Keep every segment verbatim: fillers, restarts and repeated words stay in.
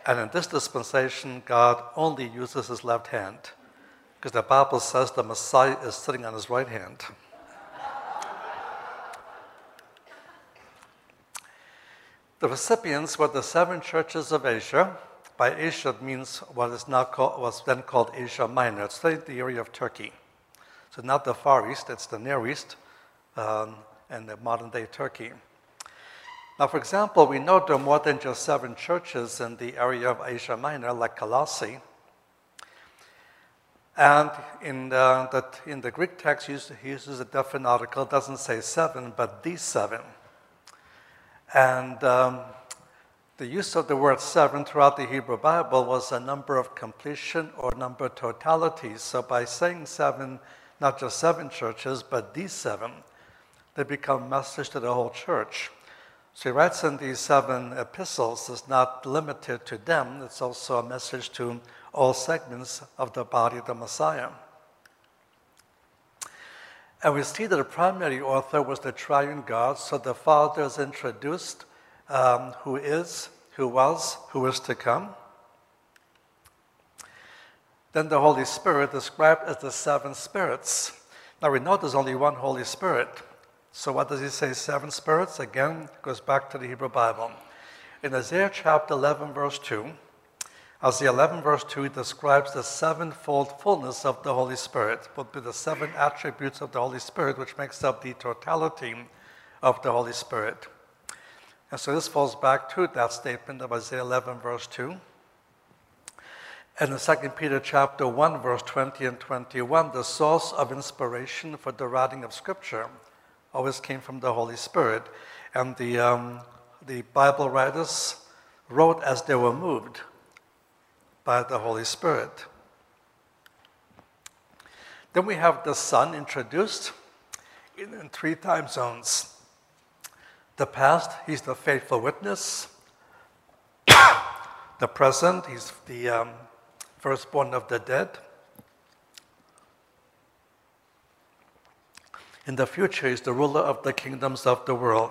And in this dispensation, God only uses his left hand, because the Bible says the Messiah is sitting on his right hand. The recipients were the seven churches of Asia. By Asia, it means what is now called, was then called Asia Minor. It's the area of Turkey. So not the Far East, it's the Near East um, and the modern-day Turkey. Now, for example, we know there are more than just seven churches in the area of Asia Minor, like Colossae. And in the, the, in the Greek text, he uses a different article. It doesn't say seven, but the seven. And um, the use of the word seven throughout the Hebrew Bible was a number of completion or number totalities. So by saying seven, not just seven churches, but these seven, they become a message to the whole church. So he writes in these seven epistles, it's not limited to them, it's also a message to all segments of the body of the Messiah. And we see that the primary author was the triune God, so the Father is introduced, um, who is, who was, who is to come. Then the Holy Spirit described as the seven spirits. Now we know there's only one Holy Spirit. So what does he say, seven spirits? Again, it goes back to the Hebrew Bible. In Isaiah chapter eleven, verse two, Isaiah eleven, verse two, he describes the sevenfold fullness of the Holy Spirit, would be the seven attributes of the Holy Spirit, which makes up the totality of the Holy Spirit. And so this falls back to that statement of Isaiah eleven, verse two. And in Second Peter chapter one, verse twenty and twenty-one, the source of inspiration for the writing of Scripture always came from the Holy Spirit. And the, um, the Bible writers wrote as they were moved by the Holy Spirit. Then we have the Son introduced in, in three time zones. The past, he's the faithful witness. The present, he's the um, firstborn of the dead. In the future, he's the ruler of the kingdoms of the world.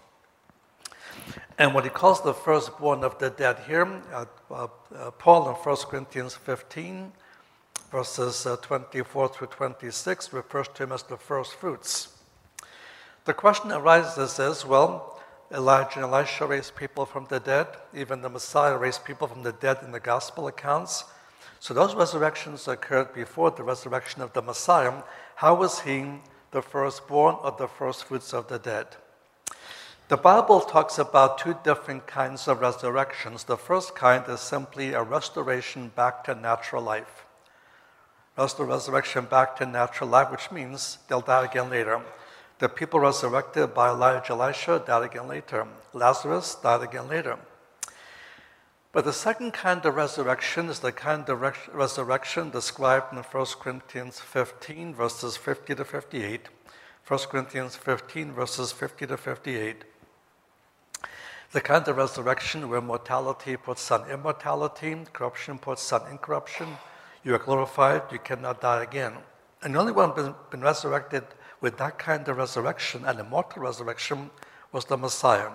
And what he calls the firstborn of the dead here, uh, uh, uh, Paul in First Corinthians fifteen, verses uh, twenty-four through twenty-six, refers to him as the first fruits. The question arises is, well, Elijah and Elisha raised people from the dead. Even the Messiah raised people from the dead in the gospel accounts. So those resurrections occurred before the resurrection of the Messiah. How was he the firstborn or the first fruits of the dead? The Bible talks about two different kinds of resurrections. The first kind is simply a restoration back to natural life. That's the resurrection back to natural life, which means they'll die again later. The people resurrected by Elijah, Elisha died again later. Lazarus died again later. But the second kind of resurrection is the kind of res- resurrection described in First Corinthians fifteen, verses fifty to fifty-eight. First Corinthians fifteen, verses fifty to fifty-eight. The kind of resurrection where mortality puts on immortality, corruption puts on incorruption. You are glorified, you cannot die again. And the only one who has been resurrected with that kind of resurrection, an immortal resurrection, was the Messiah.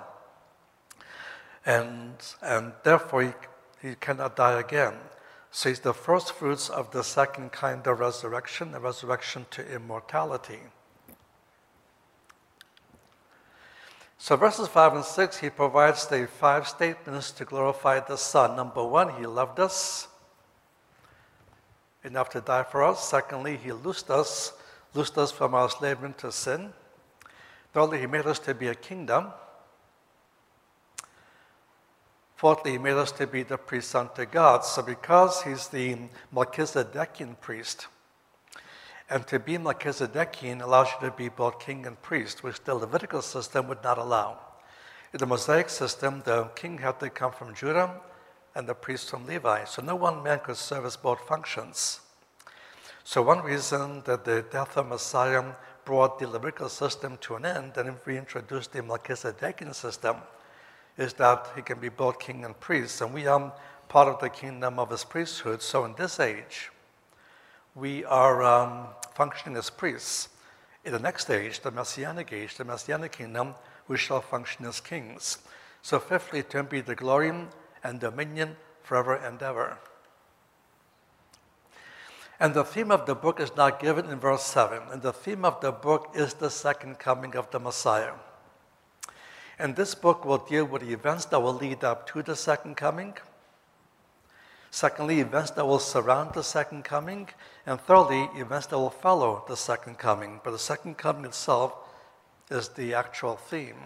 And, and therefore, he, he cannot die again. So he's the first fruits of the second kind of resurrection, the resurrection to immortality. So verses five and six, he provides the five statements to glorify the Son. Number one, he loved us enough to die for us. Secondly, he loosed us, loosed us from our slavery to sin. Thirdly, he made us to be a kingdom. Fourthly, he made us to be the priests unto God. So because he's the Melchizedekian priest, and to be Melchizedekian allows you to be both king and priest, which the Levitical system would not allow. In the Mosaic system, the king had to come from Judah and the priest from Levi. So no one man could service both functions. So one reason that the death of Messiah brought the Levitical system to an end and reintroduced the Melchizedekian system is that he can be both king and priest. And we are part of the kingdom of his priesthood. So in this age, we are um, functioning as priests. In the next age, the Messianic age, the Messianic kingdom, we shall function as kings. So fifthly, to him be the glory and dominion forever and ever. And the theme of the book is not given in verse seven. And the theme of the book is the second coming of the Messiah. And this book will deal with events that will lead up to the second coming. Secondly, events that will surround the second coming. And thirdly, events that will follow the second coming. But the second coming itself is the actual theme.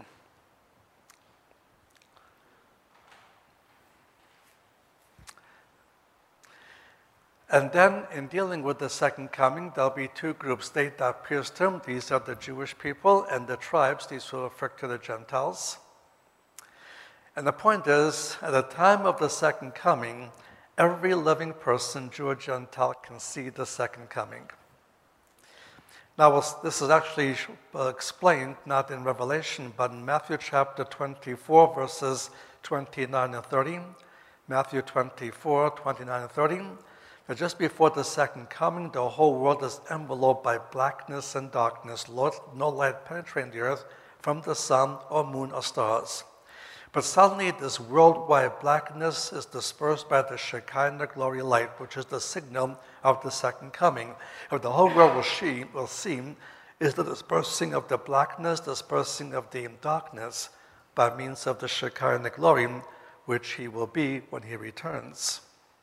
And then, in dealing with the second coming, there'll be two groups. They that pierced him, these are the Jewish people, and the tribes, these will refer to the Gentiles. And the point is, at the time of the second coming, every living person, Jew or Gentile, can see the second coming. Now, this is actually explained not in Revelation, but in Matthew chapter twenty-four, verses twenty-nine and thirty. Matthew twenty-four, twenty-nine and thirty. That just before the second coming, the whole world is enveloped by blackness and darkness, no light penetrating the earth from the sun or moon or stars. But suddenly this worldwide blackness is dispersed by the Shekinah glory light, which is the signal of the second coming. What the whole world will see, will see is the dispersing of the blackness, dispersing of the darkness by means of the Shekinah glory, which he will be when he returns.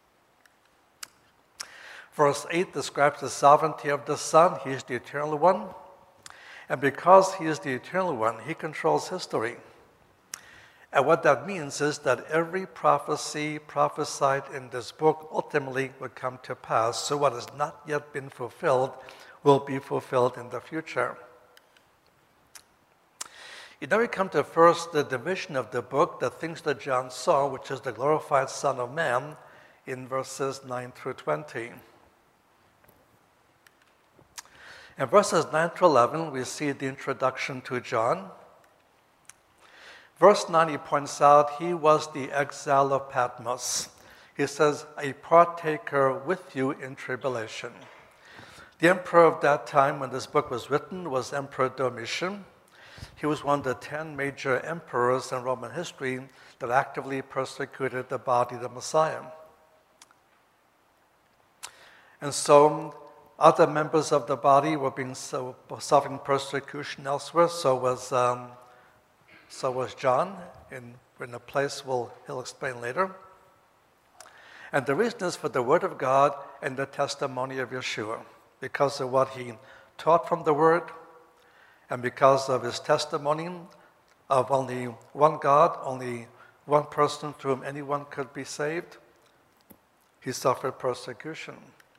Verse eight describes the sovereignty of the Son. He is the eternal one. And because he is the eternal one, he controls history. And what that means is that every prophecy prophesied in this book ultimately would come to pass. So what has not yet been fulfilled will be fulfilled in the future. Then we come to first the division of the book, the things that John saw, which is the glorified Son of Man, in verses nine through twenty. In verses nine to eleven, we see the introduction to John. Verse nine, he points out he was the exile of Patmos. He says, a partaker with you in tribulation. The emperor of that time when this book was written was Emperor Domitian. He was one of the ten major emperors in Roman history that actively persecuted the body of the Messiah. And so other members of the body were being so, suffering persecution elsewhere. So was um, so was John in, in a place we'll, he'll explain later. And the reason is for the word of God and the testimony of Yeshua, because of what he taught from the word, and because of his testimony of only one God, only one person through whom anyone could be saved, he suffered persecution.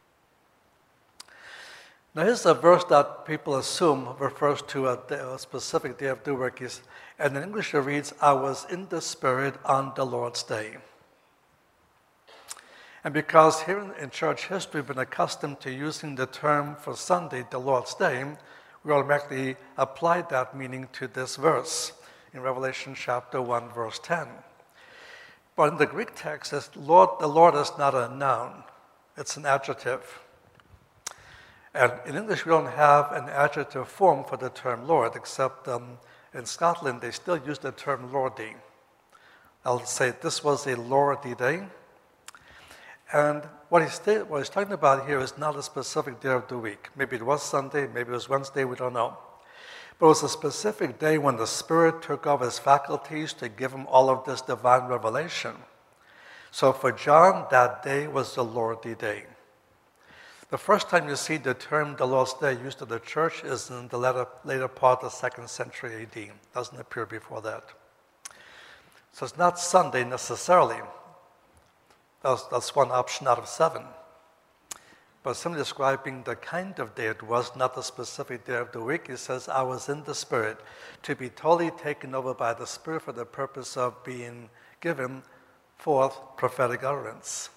Now here's a verse that people assume refers to a, day, a specific day of the week, and in English it reads, I was in the Spirit on the Lord's day. And because here in, in church history we've been accustomed to using the term for Sunday, the Lord's day, we automatically applied that meaning to this verse in Revelation chapter one, verse ten. But in the Greek text, it's Lord, the Lord is not a noun, it's an adjective. And in English, we don't have an adjective form for the term Lord, except um, in Scotland, they still use the term Lordy. I'll say this was a Lordy day. And what he's, what he's talking about here is not a specific day of the week. Maybe it was Sunday, maybe it was Wednesday, we don't know. But it was a specific day when the Spirit took over his faculties to give him all of this divine revelation. So for John, that day was the Lordy day. The first time you see the term the Lord's Day used in the church is in the later, later part of the second century A D. It doesn't appear before that. So it's not Sunday necessarily. That's, that's one option out of seven. But simply describing the kind of day it was, not the specific day of the week, he says, I was in the Spirit, to be totally taken over by the Spirit for the purpose of being given forth prophetic utterance.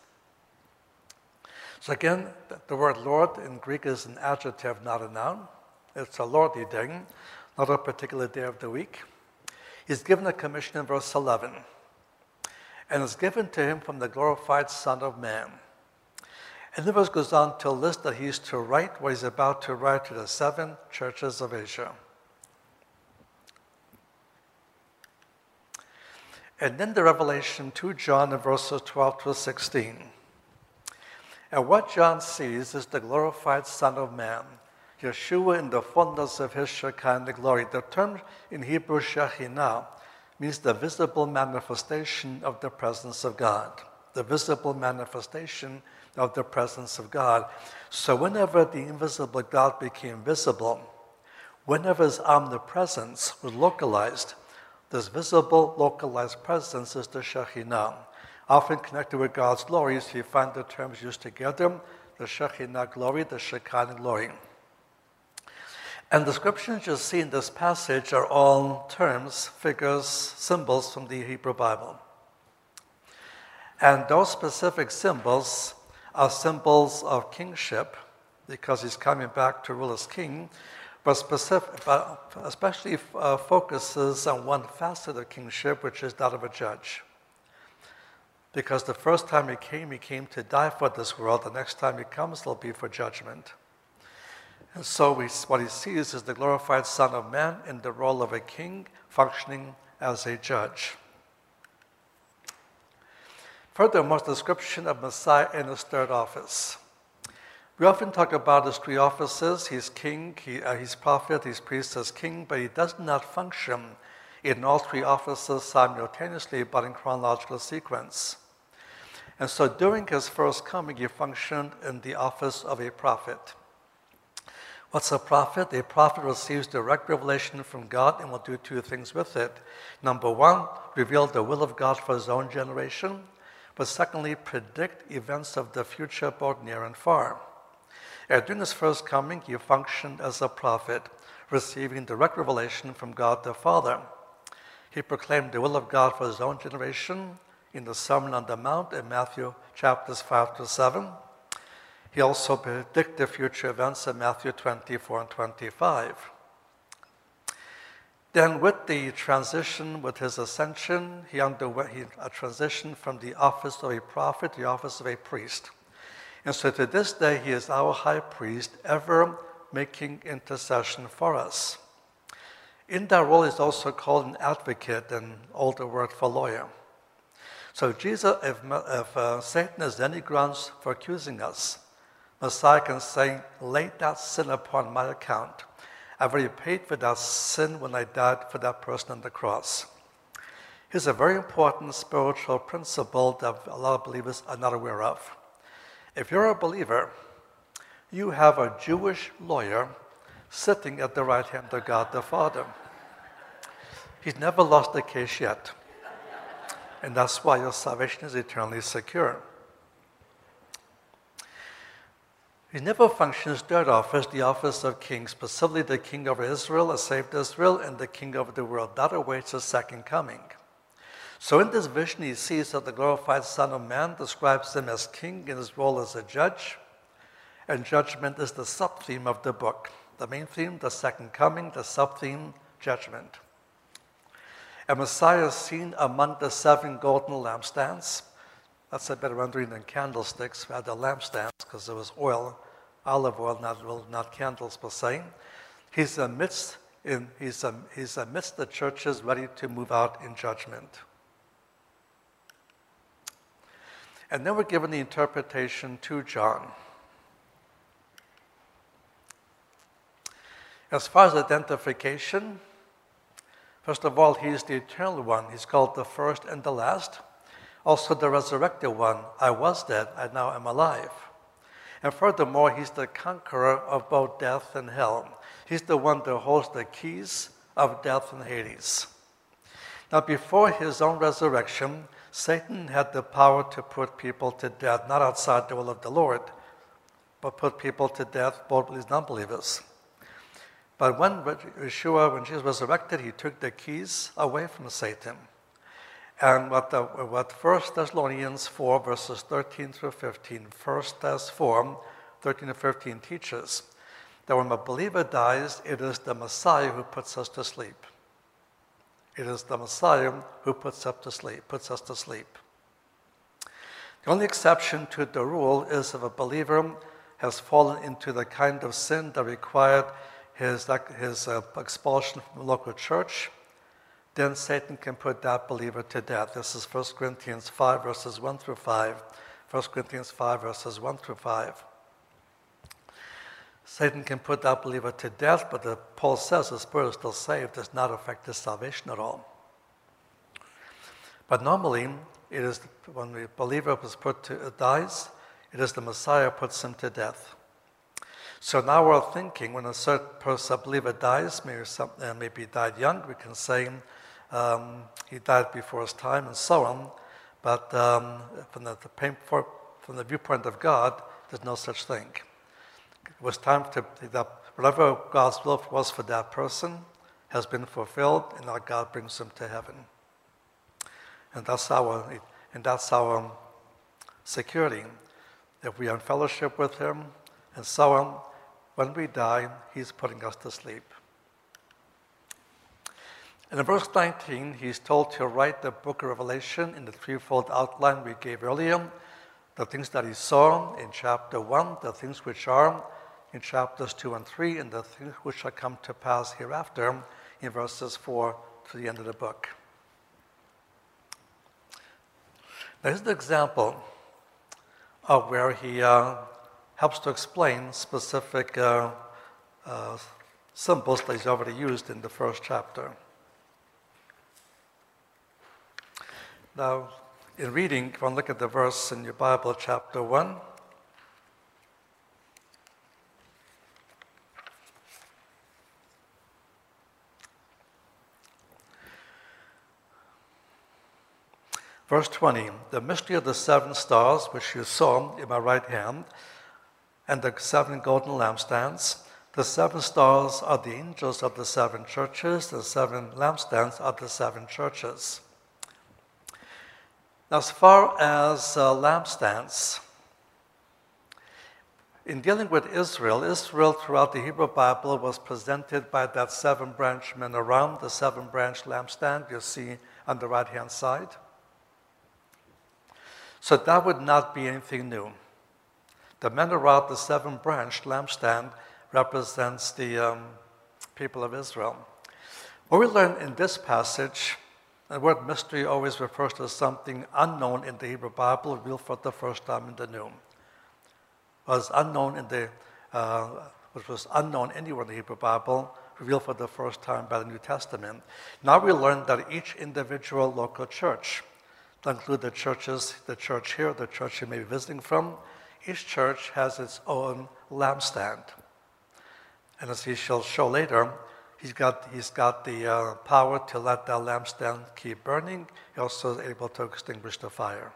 So again, the word Lord in Greek is an adjective, not a noun. It's a Lordy day, not a particular day of the week. He's given a commission in verse eleven, and it's given to him from the glorified Son of Man. And the verse goes on to list that he's to write what he's about to write to the seven churches of Asia. And then the Revelation to John in verses twelve to sixteen. And what John sees is the glorified Son of Man, Yeshua in the fullness of his Shekinah glory. The term in Hebrew, Shekhinah, means the visible manifestation of the presence of God. The visible manifestation of the presence of God. So whenever the invisible God became visible, whenever his omnipresence was localized, this visible, localized presence is the Shekhinah. Often connected with God's glories, you find the terms used together, the Shekhinah glory, the Shekinah glory. And the descriptions you see in this passage are all terms, figures, symbols from the Hebrew Bible. And those specific symbols are symbols of kingship, because he's coming back to rule as king, but, specific, but especially uh, focuses on one facet of kingship, which is that of a judge. Because the first time he came, he came to die for this world. The next time he comes, it'll be for judgment. And so we, what he sees is the glorified Son of Man in the role of a king, functioning as a judge. Furthermore, the description of Messiah in his third office. We often talk about his three offices. He's king, he, uh, he's prophet, he's priest, as king, but he does not function in all three offices simultaneously, but in chronological sequence. And so during his first coming, he functioned in the office of a prophet. What's a prophet? A prophet receives direct revelation from God and will do two things with it. Number one, reveal the will of God for his own generation, but secondly, predict events of the future, both near and far. And during his first coming, he functioned as a prophet, receiving direct revelation from God the Father. He proclaimed the will of God for his own generation in the Sermon on the Mount in Matthew chapters five to seven. He also predicted future events in Matthew twenty-four and twenty-five. Then with the transition, with his ascension, he underwent a transition from the office of a prophet to the office of a priest. And so to this day, he is our high priest, ever making intercession for us. In that role, he's also called an advocate, an older word for lawyer. So if, Jesus, if, if uh, Satan has any grounds for accusing us, Messiah can say, lay that sin upon my account. I've already paid for that sin when I died for that person on the cross. Here's a very important spiritual principle that a lot of believers are not aware of. If you're a believer, you have a Jewish lawyer sitting at the right hand of God the Father. He's never lost a case yet. And that's why your salvation is eternally secure. He never functions third office, the office of king, specifically the king over Israel, has saved Israel, and the king over the world. That awaits his second coming. So in this vision, he sees that the glorified Son of Man describes him as king in his role as a judge, and judgment is the sub-theme of the book. The main theme, the second coming, the sub-theme, judgment. And Messiah is seen among the seven golden lampstands. That's a better rendering than candlesticks. We had the lampstands because there was oil, olive oil, not, not candles per se. He's amidst, in, he's, um, he's amidst the churches ready to move out in judgment. And then we're given the interpretation to John. As far as identification, first of all, he is the eternal one. He's called the first and the last. Also the resurrected one. I was dead, I now am alive. And furthermore, he's the conqueror of both death and hell. He's the one that holds the keys of death and Hades. Now, before his own resurrection, Satan had the power to put people to death, not outside the will of the Lord, but put people to death, both believers and non-believers. But when Yeshua, when Jesus resurrected, he took the keys away from Satan. And what, the, what First Thessalonians four, verses thirteen through fifteen, First Thess four, thirteen to fifteen teaches that when a believer dies, it is the Messiah who puts us to sleep. It is the Messiah who puts us to sleep, puts us to sleep. The only exception to the rule is if a believer has fallen into the kind of sin that required his, his uh, expulsion from the local church, then Satan can put that believer to death. This is First Corinthians five, verses one through five. First Corinthians five, verses one through five. Satan can put that believer to death, but the, Paul says the spirit is still saved, does not affect his salvation at all. But normally, it is when the believer is put to uh, dies, it is the Messiah puts him to death. So now we're thinking when a certain person, a believer dies, maybe, some, uh, maybe he died young, we can say um, he died before his time and so on. But um, from, the, the pain, for, from the viewpoint of God, there's no such thing. It was time to, that whatever God's will was for that person has been fulfilled, and now God brings him to heaven. And that's our, and that's our security. If we are in fellowship with him and so on, when we die, he's putting us to sleep. And in verse nineteen, he's told to write the book of Revelation in the threefold outline we gave earlier. The things that he saw in chapter one, the things which are in chapters two and three, and the things which shall come to pass hereafter in verses four to the end of the book. Now, here's the example of where he uh, helps to explain specific uh, uh, symbols that he's already used in the first chapter. Now, in reading, if you want to look at the verse in your Bible, chapter one. Verse twenty, the mystery of the seven stars which you saw in my right hand, and the seven golden lampstands. The seven stars are the angels of the seven churches, the seven lampstands are the seven churches. Now, as far as uh, lampstands, in dealing with Israel, Israel throughout the Hebrew Bible was presented by that seven-branch menorah, the seven-branch lampstand you see on the right-hand side. So that would not be anything new. The menorah, the seven-branch lampstand, represents the um, people of Israel. What we learn in this passage, the word mystery always refers to something unknown in the Hebrew Bible, revealed for the first time in the New. Was unknown in the, uh, which was unknown anywhere in the Hebrew Bible, revealed for the first time by the New Testament. Now we learn that each individual local church, to include the churches, the church here, the church you may be visiting from, each church has its own lampstand. And as he shall show later, he's got, he's got the uh, power to let that lampstand keep burning. He also is able to extinguish the fire.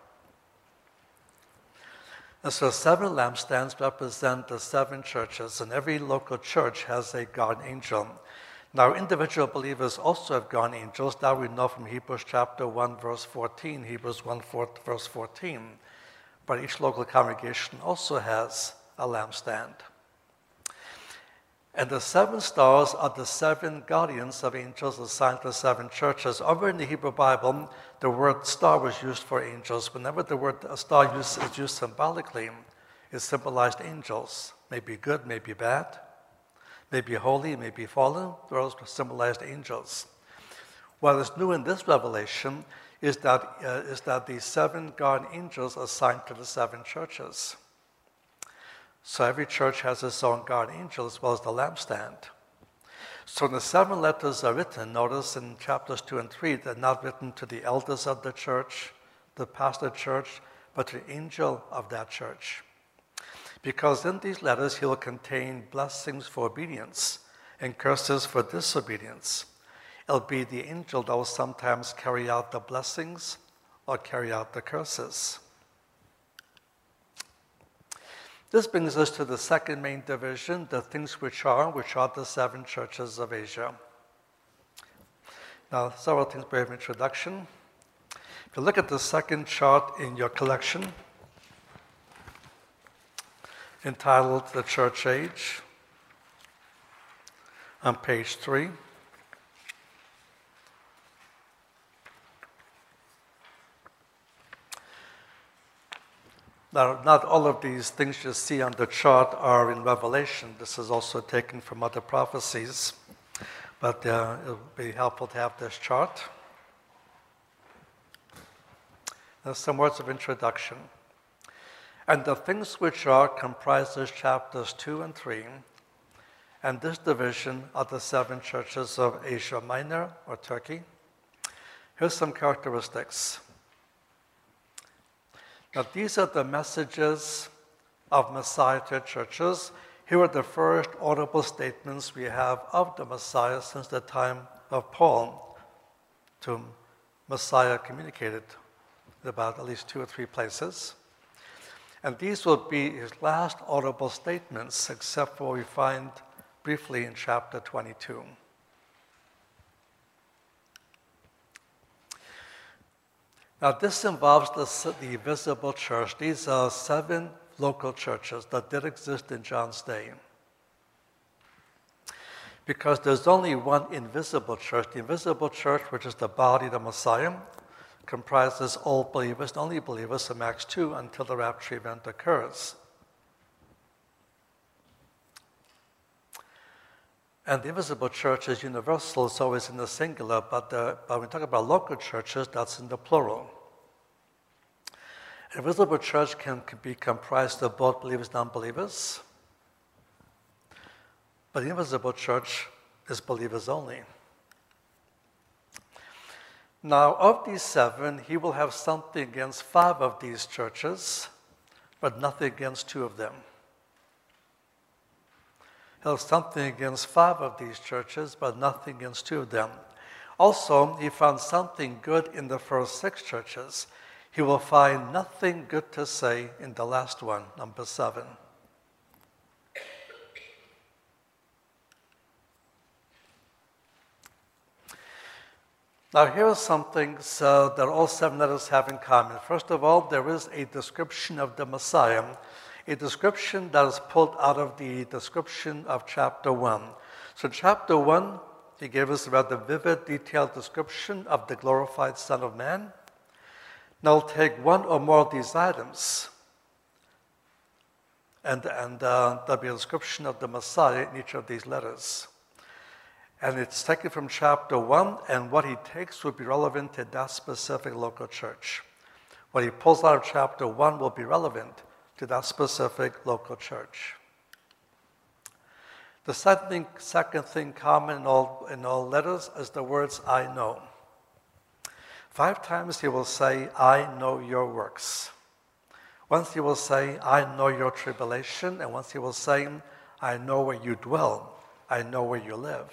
And so seven lampstands represent the seven churches, and every local church has a guardian angel. Now, individual believers also have guardian angels. That we know from Hebrews chapter one, verse fourteen, Hebrews one, four, verse fourteen. But each local congregation also has a lampstand. And the seven stars are the seven guardians of angels assigned to the seven churches. Over in the Hebrew Bible, the word star was used for angels. Whenever the word star is used symbolically, it symbolized angels. Maybe good, maybe bad. Maybe holy, maybe fallen. Those symbolized angels. What is new in this revelation is that, uh, is that the seven guardian angels assigned to the seven churches. So every church has its own guardian angel as well as the lampstand. So when the seven letters are written, notice in chapters two and three, they're not written to the elders of the church, the pastor of the church, but to the angel of that church. Because in these letters, he will contain blessings for obedience and curses for disobedience. It'll be the angel that will sometimes carry out the blessings or carry out the curses. This brings us to the second main division, the things which are, which are the seven churches of Asia. Now, several things by way of introduction. If you look at the second chart in your collection, entitled The Church Age, on page three. Now, not all of these things you see on the chart are in Revelation. This is also taken from other prophecies. but uh, it would be helpful to have this chart. There's some words of introduction. And the things which are comprises chapters two and three, and this division are the seven churches of Asia Minor, or Turkey. Here's some characteristics. Now, these are the messages of Messiah to churches. Here are the first audible statements we have of the Messiah since the time of Paul, to whom Messiah communicated in about at least two or three places. And these will be his last audible statements, except for what we find briefly in chapter twenty-two. Now, this involves the, the visible church. These are seven local churches that did exist in John's day. Because there's only one invisible church. The invisible church, which is the body of the Messiah, comprises all believers, only believers in Acts two until the rapture event occurs. And the invisible church is universal, it's always in the singular, but, the, but when we talk about local churches, that's in the plural. An invisible church can, can be comprised of both believers and non-believers, but the invisible church is believers only. Now, of these seven, he will have something against five of these churches, but nothing against two of them. He'll have something against five of these churches, but nothing against two of them. Also, he found something good in the first six churches. He will find nothing good to say in the last one, number seven. Now, here are some things uh, that all seven letters have in common. First of all, there is a description of the Messiah, a description that is pulled out of the description of chapter one. So chapter one, he gave us a rather vivid, detailed description of the glorified Son of Man. Now, I'll take one or more of these items, and, and uh, there'll be a description of the Messiah in each of these letters. And it's taken from chapter one, and what he takes will be relevant to that specific local church. What he pulls out of chapter one will be relevant to that specific local church. The second thing, second thing common in all, in all letters is the words, I know. Five times he will say, I know your works. Once he will say, I know your tribulation, and once he will say, I know where you dwell, I know where you live.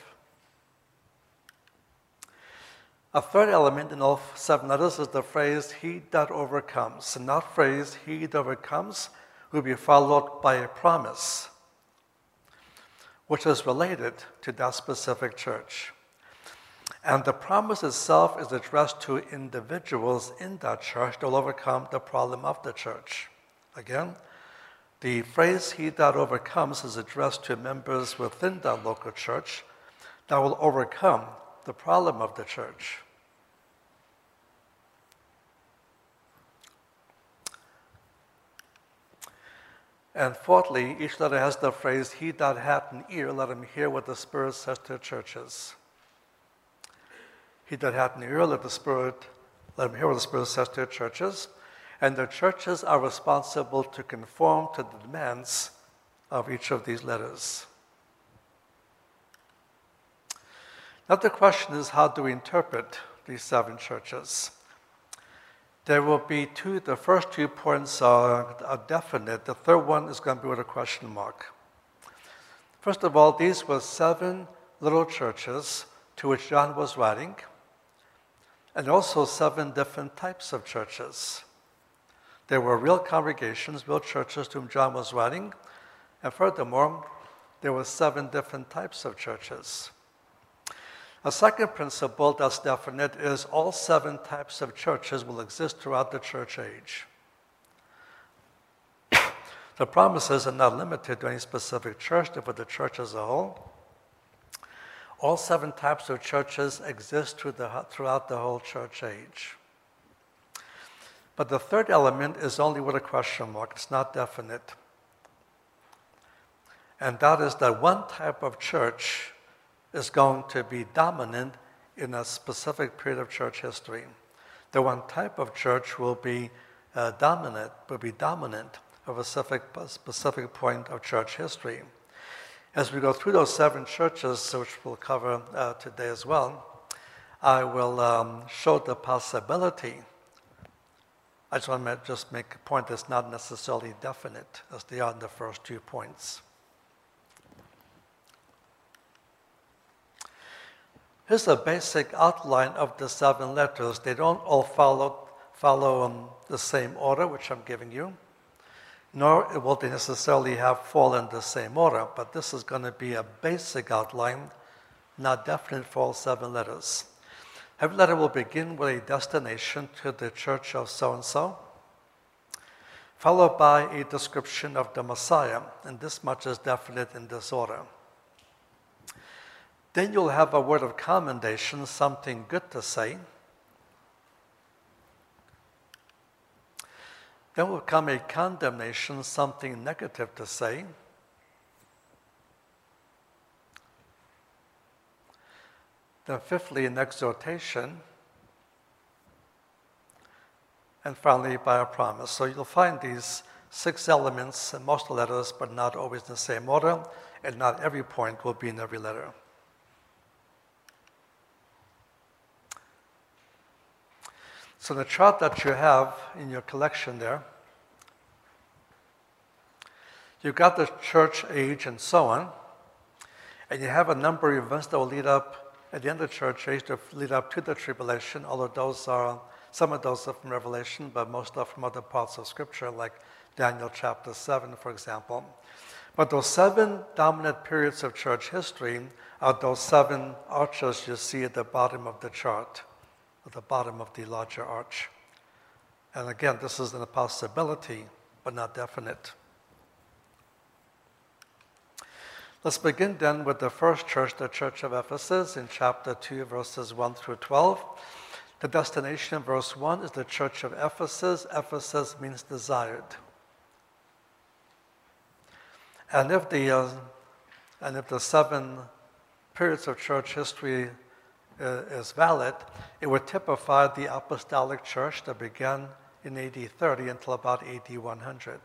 A third element in all seven letters is the phrase, he that overcomes. And that phrase, he that overcomes, will be followed by a promise, which is related to that specific church. And the promise itself is addressed to individuals in that church that will overcome the problem of the church. Again, the phrase, he that overcomes, is addressed to members within that local church that will overcome the problem of the church. And fourthly, each letter has the phrase, he that hath an ear, let him hear what the Spirit says to the churches. He that hath an ear, let the Spirit, let him hear what the Spirit says to the churches. And the churches are responsible to conform to the demands of each of these letters. Now the question is, how do we interpret these seven churches? There will be two, the first two points are, are definite. The third one is going to be with a question mark. First of all, these were seven little churches to which John was writing, and also seven different types of churches. There were real congregations, real churches to whom John was writing, and furthermore, there were seven different types of churches. A second principle that's definite is all seven types of churches will exist throughout the church age. The promises are not limited to any specific church, but for the church as a whole. All seven types of churches exist through the, throughout the whole church age. But the third element is only with a question mark. It's not definite. And that is that one type of church is going to be dominant in a specific period of church history. The one type of church will be uh, dominant, will be dominant of a specific, a specific point of church history. As we go through those seven churches, which we'll cover uh, today as well, I will um, show the possibility. I just want to just make a point that's not necessarily definite, as they are in the first two points. Here's a basic outline of the seven letters. They don't all follow, follow um, the same order, which I'm giving you, nor will they necessarily have fall in the same order, but this is going to be a basic outline, not definite for all seven letters. Every letter will begin with a destination to the church of so-and-so, followed by a description of the Messiah, and this much is definite in this order. Then you'll have a word of commendation, something good to say. Then will come a condemnation, something negative to say. Then fifthly, an exhortation. And finally, by a promise. So you'll find these six elements in most letters, but not always in the same order, and not every point will be in every letter. So the chart that you have in your collection there, you've got the church age and so on, and you have a number of events that will lead up at the end of the church age to lead up to the tribulation, although those are, some of those are from Revelation, but most are from other parts of Scripture, like Daniel chapter seven, for example. But those seven dominant periods of church history are those seven arches you see at the bottom of the chart, at the bottom of the larger arch. And again, this is a possibility, but not definite. Let's begin then with the first church, the Church of Ephesus, in chapter two, verses one through twelve. The destination in verse one is the Church of Ephesus. Ephesus means desired. And if the, uh, and if the seven periods of church history is valid, it would typify the apostolic church that began in A D thirty until about A D one hundred.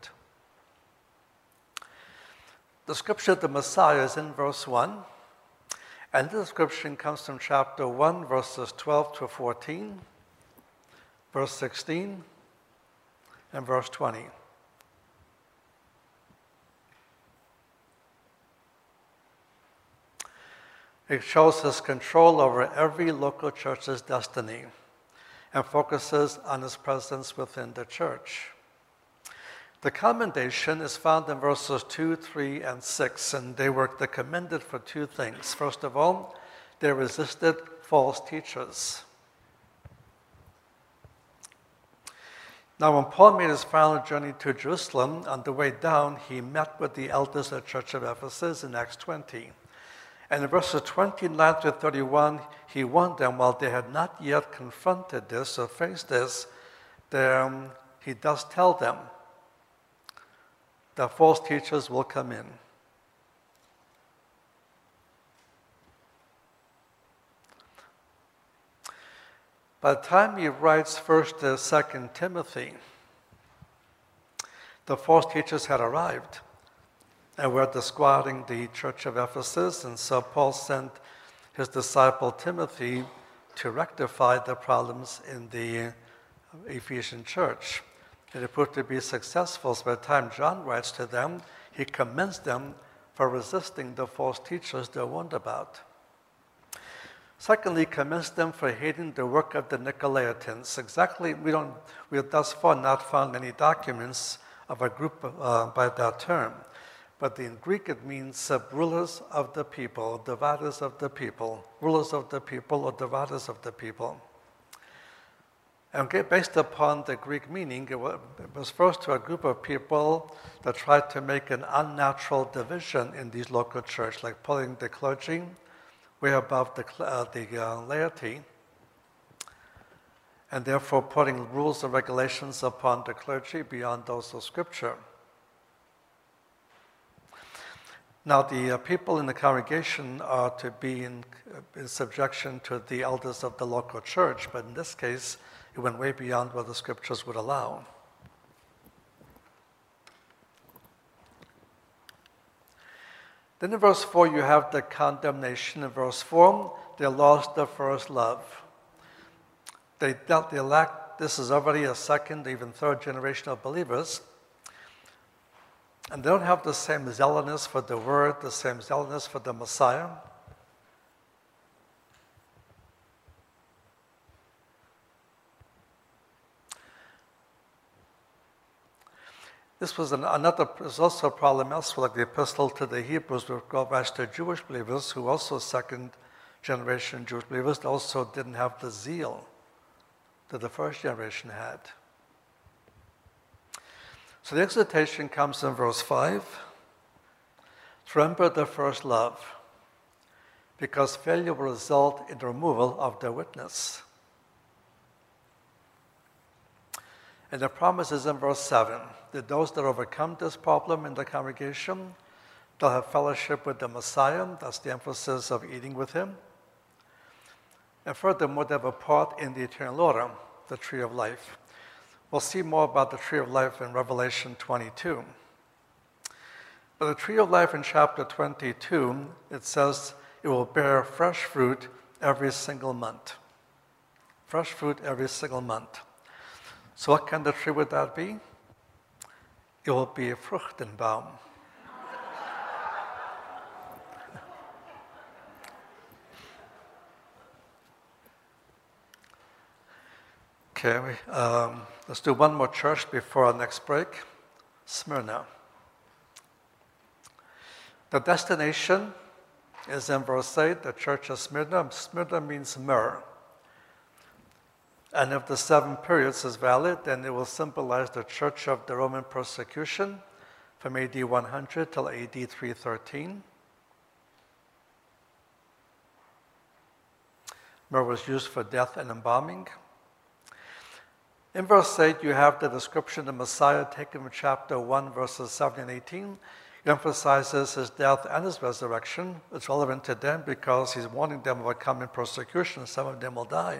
The description of the Messiah is in verse one, and the description comes from chapter one, verses twelve to fourteen, verse sixteen, and verse twenty. It shows his control over every local church's destiny and focuses on his presence within the church. The commendation is found in verses two, three, and six, and they were commended for two things. First of all, they resisted false teachers. Now, when Paul made his final journey to Jerusalem, on the way down, he met with the elders of the Church of Ephesus in Acts twenty. And in verses twenty-nine to thirty-one, he warned them while they had not yet confronted this or faced this, that, um, he does tell them that false teachers will come in. By the time he writes First and Second Timothy, the false teachers had arrived and were disquieting the church of Ephesus, and so Paul sent his disciple Timothy to rectify the problems in the Ephesian church. And it proved to be successful, so by the time John writes to them, he commends them for resisting the false teachers they warned about. Secondly, he commends them for hating the work of the Nicolaitans. Exactly, we don't, we have thus far not found any documents of a group uh, by that term. But in Greek it means uh, rulers of the people, dividers of the people, rulers of the people or dividers of the people. And based upon the Greek meaning, it was first to a group of people that tried to make an unnatural division in these local churches, like putting the clergy way above the, uh, the uh, laity, and therefore putting rules and regulations upon the clergy beyond those of Scripture. Now, the uh, people in the congregation are to be in, in subjection to the elders of the local church, but in this case, it went way beyond what the scriptures would allow. Then in verse four, you have the condemnation. In verse four, they lost their first love. They, they lack, this is already a second, even third generation of believers. And they don't have the same zealousness for the word, the same zealousness for the Messiah. This was an, another, was also a problem elsewhere, like the epistle to the Hebrews, with regards to Jewish believers, who also second generation Jewish believers, also didn't have the zeal that the first generation had. So the exhortation comes in verse five. Remember the first love, because failure will result in the removal of their witness. And the promise is in verse seven, that those that overcome this problem in the congregation, they'll have fellowship with the Messiah. That's the emphasis of eating with him. And furthermore, they have a part in the eternal order, the tree of life. We'll see more about the tree of life in Revelation twenty-two. But the tree of life in chapter twenty-two, it says it will bear fresh fruit every single month. Fresh fruit every single month. So what kind of tree would that be? It will be a Fruchtenbaum. Okay, we, um, let's do one more church before our next break. Smyrna. The destination is in verse eight, the church of Smyrna. Smyrna means myrrh. And if the seven periods is valid, then it will symbolize the church of the Roman persecution from A D one hundred till A D three thirteen. Myrrh was used for death and embalming. In verse eight, you have the description of the Messiah taken from chapter one, verses seven and eighteen. It emphasizes his death and his resurrection. It's relevant to them because he's warning them about coming persecution. Some of them will die.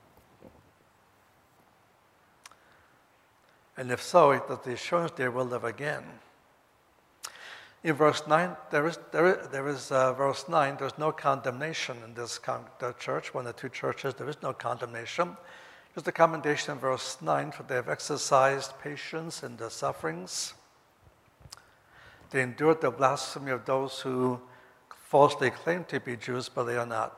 And if so, that the assurance they will live again. In verse nine, there is, there is, there is uh, verse nine, there's no condemnation in this con- the church. One of the two churches, there is no condemnation. There's the commendation in verse nine, for they have exercised patience in the sufferings. They endured the blasphemy of those who falsely claim to be Jews, but they are not.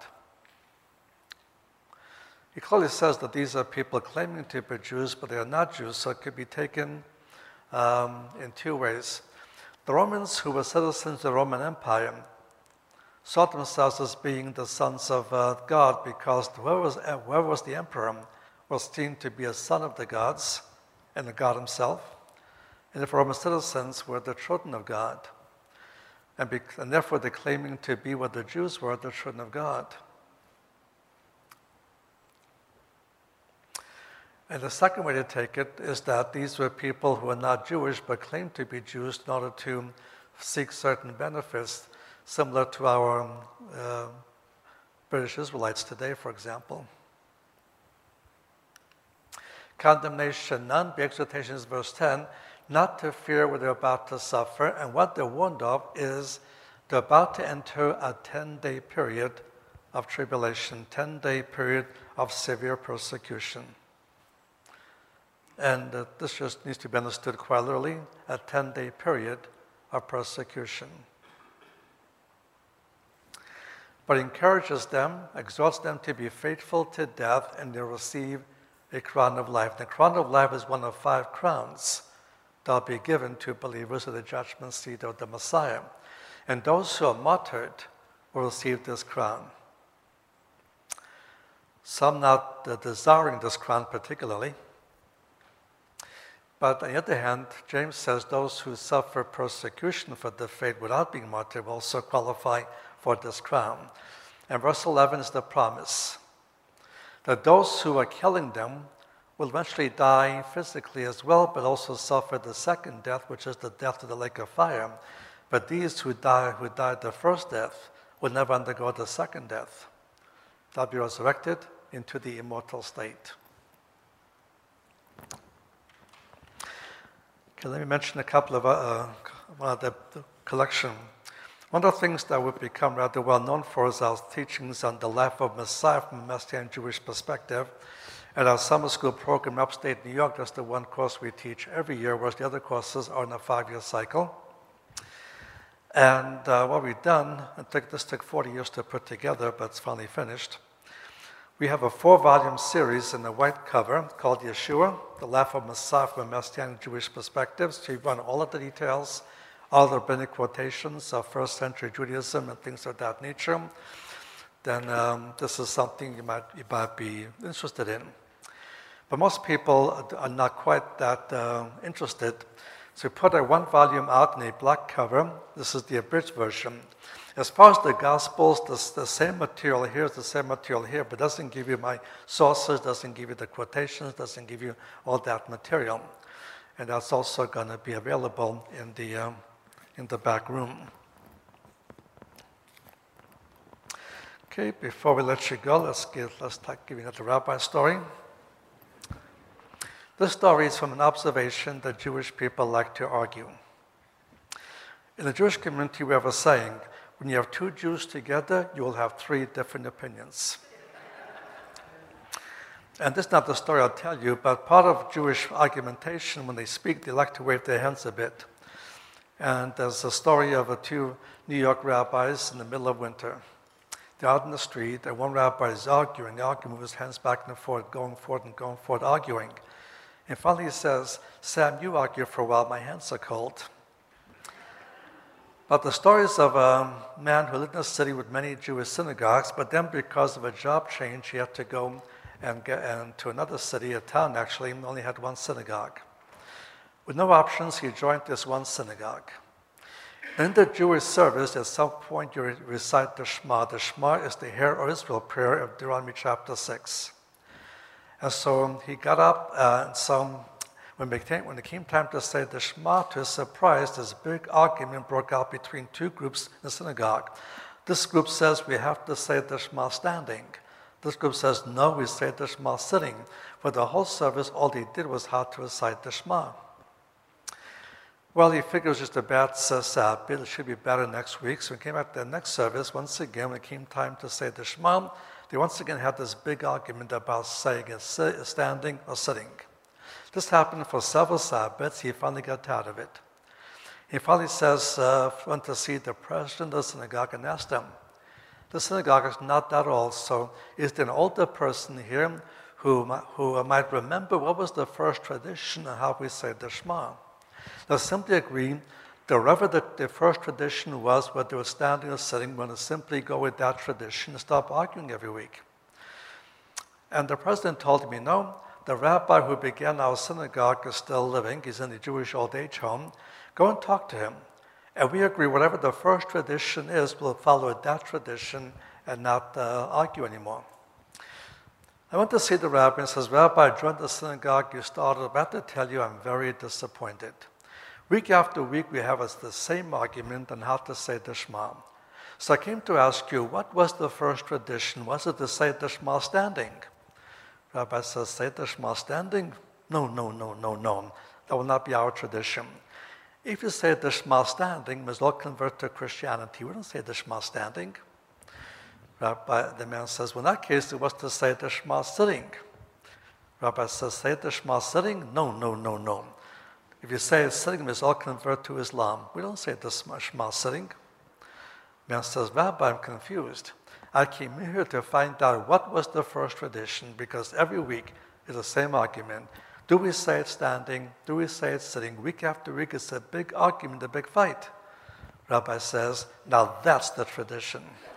He clearly says that these are people claiming to be Jews, but they are not Jews, so it could be taken um, in two ways. The Romans, who were citizens of the Roman Empire, saw themselves as being the sons of uh, God, because whoever was, whoever was the emperor was seen to be a son of the gods and the God himself. And the Roman citizens were the children of God. And, be, and therefore, they're claiming to be what the Jews were, the children of God. And the second way to take it is that these were people who are not Jewish but claimed to be Jews in order to seek certain benefits, similar to our uh, British Israelites today, for example. Condemnation, none. The exhortation is verse ten, not to fear what they're about to suffer. And what they're warned of is they're about to enter a ten-day period of tribulation, ten-day period of severe persecution. And uh, this just needs to be understood quite literally, a ten-day period of persecution. But encourages them, exhorts them to be faithful to death, and they'll receive a crown of life. The crown of life is one of five crowns that will be given to believers at the judgment seat of the Messiah. And those who are martyred will receive this crown. Some not uh, desiring this crown particularly. But on the other hand, James says those who suffer persecution for the faith without being martyred will also qualify for this crown. And verse eleven is the promise that those who are killing them will eventually die physically as well, but also suffer the second death, which is the death of the lake of fire. But these who die, who died the first death, will never undergo the second death. They'll be resurrected into the immortal state. Okay, let me mention a couple of uh, one of the, the collection. One of the things that would become rather well known for is our teachings on the life of Messiah from a Messianic Jewish perspective. At our summer school program upstate New York, that's the one course we teach every year, whereas the other courses are in a five-year cycle. And uh, what we've done, it took, this took forty years to put together, but it's finally finished. We have a four-volume series in a white cover called Yeshua, the life of Messiah from a Messianic Jewish perspective. So you've run all of the details, all the rabbinic quotations of first century Judaism and things of that nature. Then um, this is something you might, you might be interested in. But most people are not quite that uh, interested. So we put a one volume out in a black cover. This is the abridged version. As far as the Gospels, the, the same material here is the same material here, but doesn't give you my sources, doesn't give you the quotations, doesn't give you all that material. And that's also going to be available in the, um, in the back room. Okay, before we let you go, let's give, let's give you another rabbi story. This story is from an observation that Jewish people like to argue. In the Jewish community, we have a saying, when you have two Jews together, you will have three different opinions. And this is not the story I'll tell you, but part of Jewish argumentation, when they speak, they like to wave their hands a bit. And there's a story of a two New York rabbis in the middle of winter. They're out in the street, and one rabbi is arguing, arguing with his hands back and forth, going forward and going forward, arguing. And finally he says, Sam, you argue for a while, my hands are cold. But the stories of a man who lived in a city with many Jewish synagogues, but then because of a job change, he had to go and get and to another city, a town actually, and only had one synagogue. With no options, he joined this one synagogue. In the Jewish service, at some point you recite the Shema. The Shema is the Hear, O Israel prayer of Deuteronomy chapter six. And so he got up, uh, and so when it, came, when it came time to say the Shema, to his surprise, this big argument broke out between two groups in the synagogue. This group says we have to say the Shema standing. This group says, no, we say the Shema sitting. For the whole service, all they did was how to recite the Shema. Well, he figured it was just a bad Sabbath. It should be better next week. So he came back to the next service. Once again, when it came time to say the Shema, they once again had this big argument about saying it standing or sitting. This happened for several Sabbaths. He finally got tired of it. He finally says, uh, went to see the president of the synagogue and asked him, the synagogue is not that old, so is there an older person here who, who might remember what was the first tradition and how we say the Shema? They'll simply agree that wherever the, the first tradition was, whether they were standing or sitting, we're going to simply go with that tradition and stop arguing every week. And the president told me, no, the rabbi who began our synagogue is still living. He's in the Jewish old age home. Go and talk to him. And we agree whatever the first tradition is, we'll follow that tradition and not uh, argue anymore. I went to see the rabbi and says, Rabbi, I joined the synagogue you started. I'm about to tell you I'm very disappointed. Week after week, we have the same argument on how to say the Shema. So I came to ask you, what was the first tradition? Was it to say the Shema standing? Rabbi says, say the Shema standing? No, no, no, no, no. That will not be our tradition. If you say the Shema standing, we must all convert to Christianity. We don't say the Shema standing. Rabbi, the man says, well, in that case, it was to say the Shema sitting. Rabbi says, say the Shema sitting? No, no, no, no. If you say it's sitting, we must all convert to Islam. We don't say the Shema sitting. Man says, Rabbi, I'm confused. I came here to find out what was the first tradition, because every week is the same argument. Do we say it standing? Do we say it sitting? Week after week, it's a big argument, a big fight. Rabbi says, now that's the tradition.